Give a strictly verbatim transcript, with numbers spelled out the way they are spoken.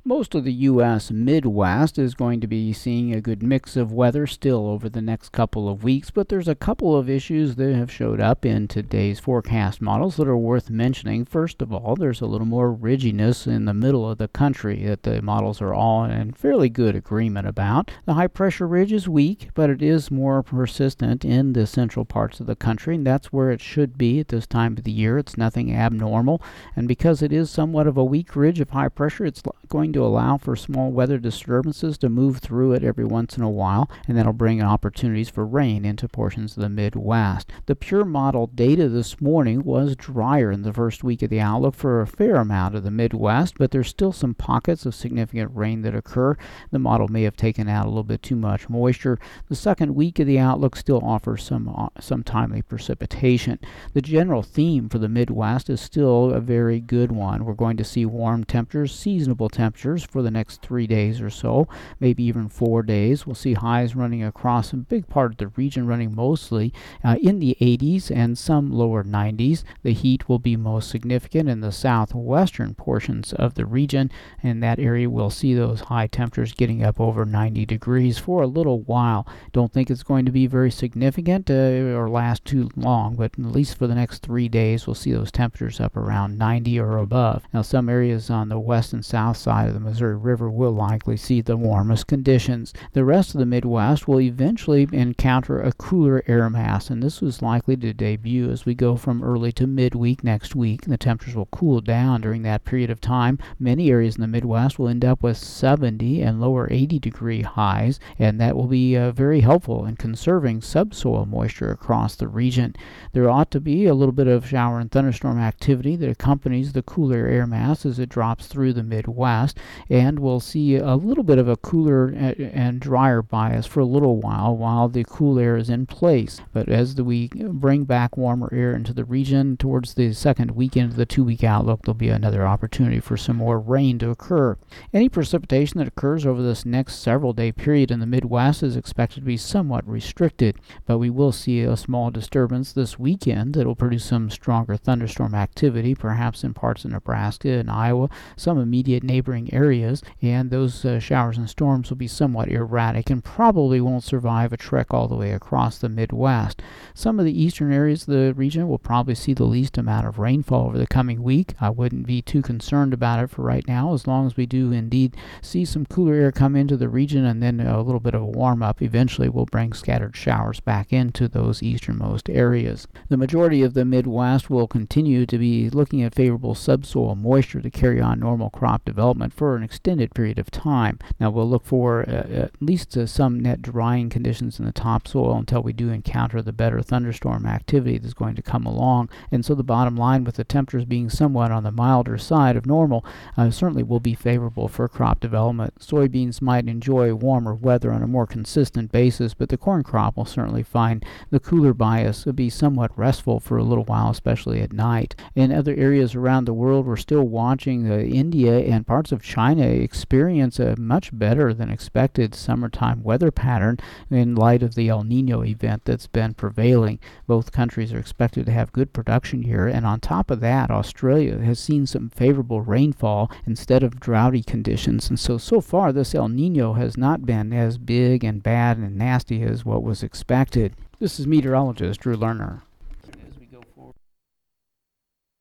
Most of the U S Midwest is going to be seeing a good mix of weather still over the next couple of weeks, but there's a couple of issues that have showed up in today's forecast models that are worth mentioning. First of all, there's a little more ridginess in the middle of the country that the models are all in fairly good agreement about. The high pressure ridge is weak, but it is more persistent in the central parts of the country, and that's where it should be at this time of the year. It's nothing abnormal, and because it is somewhat of a weak ridge of high pressure, it's going to allow for small weather disturbances to move through it every once in a while, and that'll bring opportunities for rain into portions of the Midwest. The pure model data this morning was drier in the first week of the outlook for a fair amount of the Midwest, but there's still some pockets of significant rain that occur. The model may have taken out a little bit too much moisture. The second week of the outlook still offers some uh, some timely precipitation. The general theme for the Midwest is still a very good one. We're going to see warm temperatures, seasonable temperatures for the next three days or so, maybe even four days. We'll see highs running across a big part of the region, running mostly uh, in the eighties and some lower nineties. The heat will be most significant in the southwestern portions of the region. In that area, we'll see those high temperatures getting up over ninety degrees for a little while. Don't think it's going to be very significant uh, or last too long, but at least for the next three days, we'll see those temperatures up around ninety or above. Now, some areas on the west and south side of the Missouri River will likely see the warmest conditions. The rest of the Midwest will eventually encounter a cooler air mass, and this is likely to debut as we go from early to midweek next week. The temperatures will cool down during that period of time. Many areas in the Midwest will end up with seventy and lower eighty degree highs, and that will be uh, very helpful in conserving subsoil moisture across the region. There ought to be a little bit of shower and thunderstorm activity that accompanies the cooler air mass as it drops through the Midwest, and we'll see a little bit of a cooler and drier bias for a little while while the cool air is in place. But as the, we bring back warmer air into the region towards the second weekend of the two-week outlook, there'll be another opportunity for some more rain to occur. Any precipitation that occurs over this next several-day period in the Midwest is expected to be somewhat restricted, but we will see a small disturbance this weekend that will produce some stronger thunderstorm activity, perhaps in parts of Nebraska and Iowa, some immediate neighboring areas, and those uh, showers and storms will be somewhat erratic and probably won't survive a trek all the way across the Midwest. Some of the eastern areas of the region will probably see the least amount of rainfall over the coming week. I wouldn't be too concerned about it for right now, as long as we do indeed see some cooler air come into the region, and then a little bit of a warm-up eventually will bring scattered showers back into those easternmost areas. The majority of the Midwest will continue to be looking at favorable subsoil moisture to carry on normal crop development for an extended period of time. Now we'll look for uh, at least uh, some net drying conditions in the topsoil until we do encounter the better thunderstorm activity that's going to come along. And so the bottom line, with the temperatures being somewhat on the milder side of normal, uh, certainly will be favorable for crop development. Soybeans might enjoy warmer weather on a more consistent basis, but the corn crop will certainly find the cooler bias to be somewhat restful for a little while, especially at night. In other areas around the world, we're still watching uh, India and parts of China experience a much better than expected summertime weather pattern in light of the El Nino event that's been prevailing. Both countries are expected to have good production here, and on top of that, Australia has seen some favorable rainfall instead of droughty conditions, and so so far this El Nino has not been as big and bad and nasty as what was expected. This is meteorologist Drew Lerner.